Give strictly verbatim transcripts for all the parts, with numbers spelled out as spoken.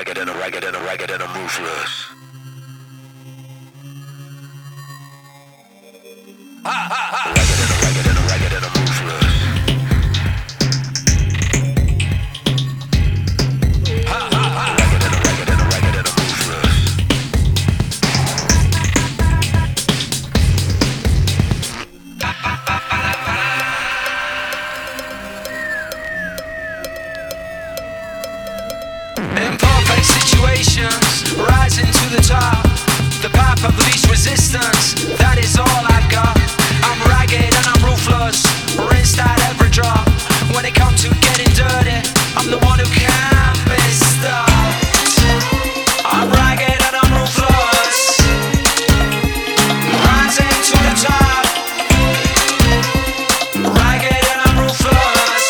ragged and a ragged and a ragged and a ruthless. Ha ha ha! Ragged and a ragged and a ragged and a ruthless. Ha ha ha! Ragged and a ragged and a ragged and a ruthless. Imperfect situations, rising to the top. The path of least resistance, that is all I've got. I'm ragged and I'm ruthless, rinsed out every drop. When it comes to getting dirty, I'm the one who can't be stopped. I'm ragged and I'm ruthless, rising to the top. Ragged and I'm ruthless,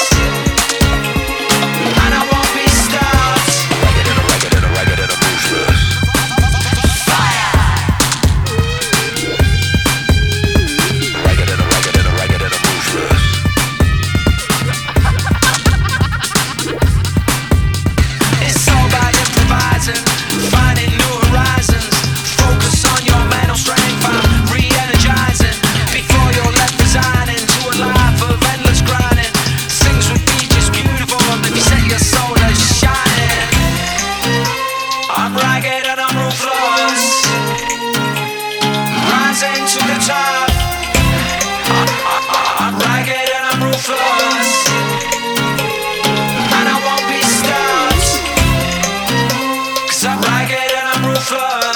and I won't be stopped. Ragged and a ragged and a ragged and a ruthless. I'm ragged and I'm ruthless, rising to the top. I'm ragged and I'm ruthless, and I won't be stopped. 'Cause I'm ragged and I'm ruthless.